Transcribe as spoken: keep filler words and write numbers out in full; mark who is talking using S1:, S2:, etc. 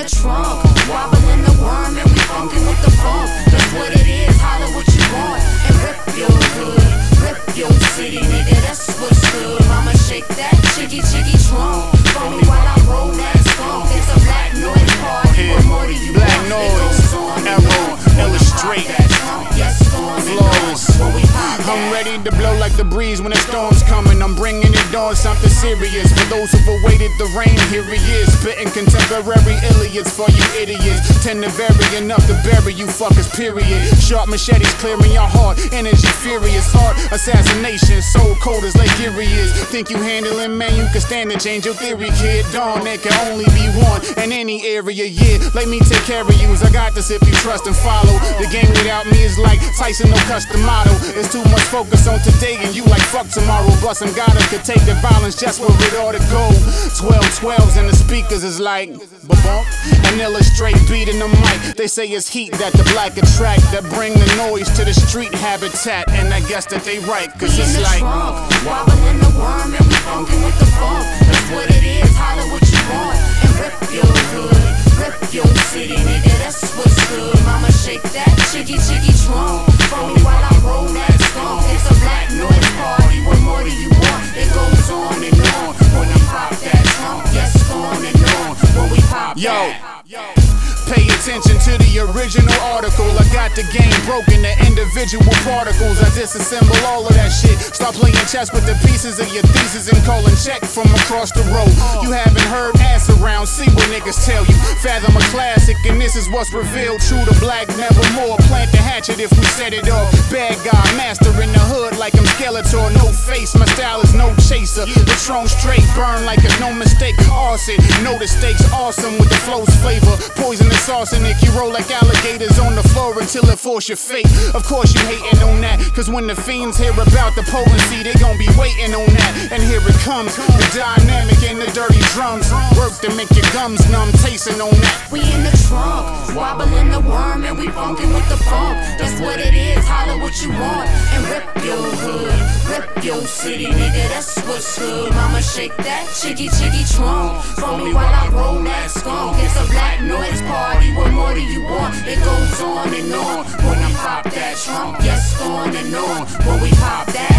S1: the trunk, wobbling the worm and we funkin' with the funk. That's what it is, holler what you want and rip your hood, rip your city, nigga, that's what's good. Mama shake that chiggy chiggy trunk for me while I roll that skunk. It's a black noise party, what more do you
S2: Black
S1: want?
S2: noise, arrow, illustrate, flawless. I'm ready to blow like the breeze when the storm's coming. I'm bringing it on, something serious. For those who've awaited the rain, here he is. Spitting contemporary Iliads for you idiots. Tend to vary enough to bury you fuckers, period. Sharp machetes clearing your heart, energy furious. Art, assassination, soul cold as Lake Erie is. Think you handling, man, you can stand to change your theory, kid. Dawn, there can only be one in any area, yeah. Let me take care of you, I got this if you trust and follow. The game without me is like Tyson, no custom model. It's too much focus on today and you like fuck tomorrow. But some gotta could take the violence just where it ought to go. Twelve twelves and the speakers is like ba-bump. An illustrate beat in the mic. They say it's heat that the black attract, that bring the noise to the street habitat. And I guess that they right, cause it's like
S1: wobbling the worm and we funkin' with the funk. That's what it is, holler what you want and rip your hood, rip your city, nigga, that's what's good. Mama shake that chiggy chiggy trunk for me while I roll that skunk. It's a black noise party, what more do you want? It goes on and on when I pop that trunk. Yes, on and on when we pop
S2: Yo.
S1: that.
S2: Pay attention to the original article. I got the game broken to individual particles. I disassemble all of that shit. Start playing chess with the pieces of your thesis and calling check from across the road. You haven't heard ass around, see what niggas tell you. Fathom a classic and this is what's revealed. True to black, nevermore. Plant the hatchet if we set it off. Bad guy, master in the hood like I'm Skeletor. No face, my style is no chaser. Patron straight, burn like it's no mistake. Arson, know the stakes, awesome with the flow's flavor. Poison arsenic, you roll like alligators on the floor until it force your fate. Of course you hating on that, cause when the fiends hear about the potency, they gon' be waiting on that. And here it comes, the dynamic and the dirty drums. Work to make your gums numb, tasting on that.
S1: We in the trunk, wobbling the worm and we funkin' with the funk. That's what it is, holler what you want and rip your hood, rip your city, nigga, that's what's good. Mama shake that chiggy chiggy trunk for me while I roll that skunk. It's a black noise party, what more do you want? It goes on and on when I pop that trunk. Yes, on and on when we pop that.